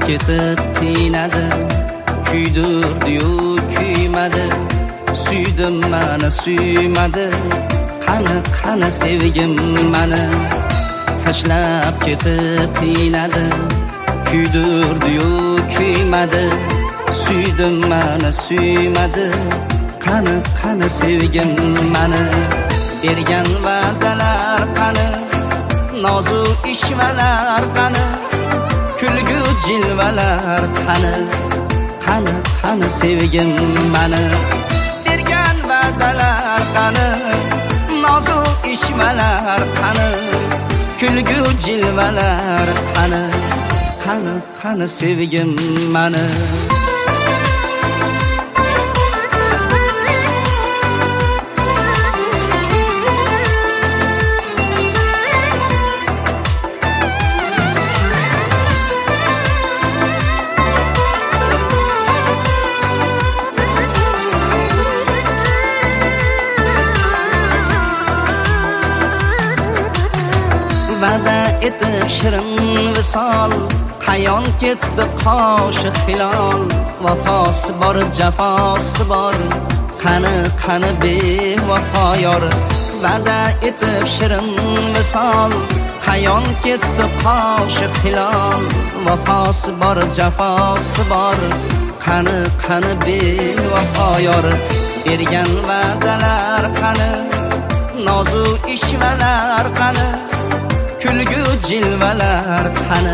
ketib qiynadi, kuydirdi-yu kuymadi, suydim mani suymadi, qani sevgim mani. Tashlab ketib qiynadi, kuydirdi-yu kuymadi, suydim mani suymadi, qani sevgim mani. Bergan va'dalar qani, nozu ishvalar qani, kulgu jilvalar qani sevgim mani. Bergan va'dalar qani, nozu ishvalar qani, kulgu jilvalar qani sevgim mani. Va'da etib shirin visol, qayon ketdi qoshiq hilol. Vafosi bor, jafosi bor, qani bevafo yor. Va'da etib shirin visol, qayon ketdi qoshiq hilol. Vafosi bor, jafosi bor, qani bevafo yor. Bergan va'dalar qani, nozu ishvalar qani, kulgu jilvalar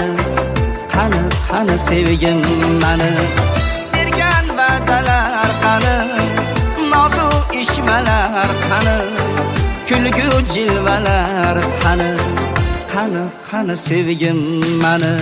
qani sevgim mani. Bergan va'dalar qani, nozu ishvalar qani, kulgu jilvalar qani sevgim mani.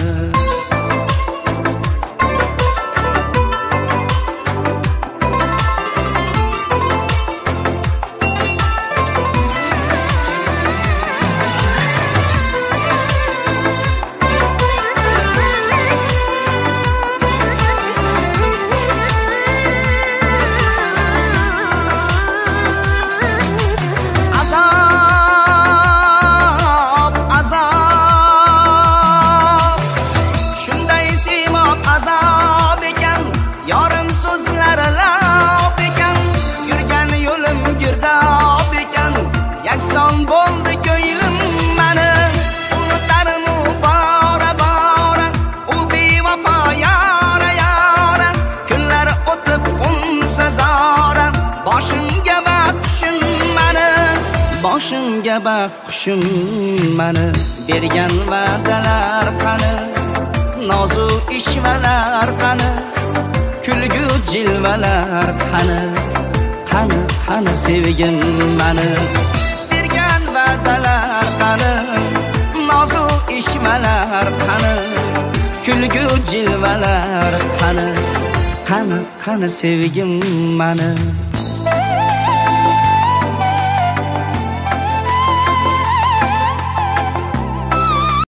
Bo'ldi ko'nglim mani, unutarmu bora u bevafo yora. Kunlar o'tib qo'nsa zora, boshimga baxt qushim mani. Bergan va'dalar qani, nozu ishvalar qani, kulgu jilvalar qani sevgim mani. Va'dalar qani, nozu ishvalar qani, kulgu jilvalar qani sevgim mani.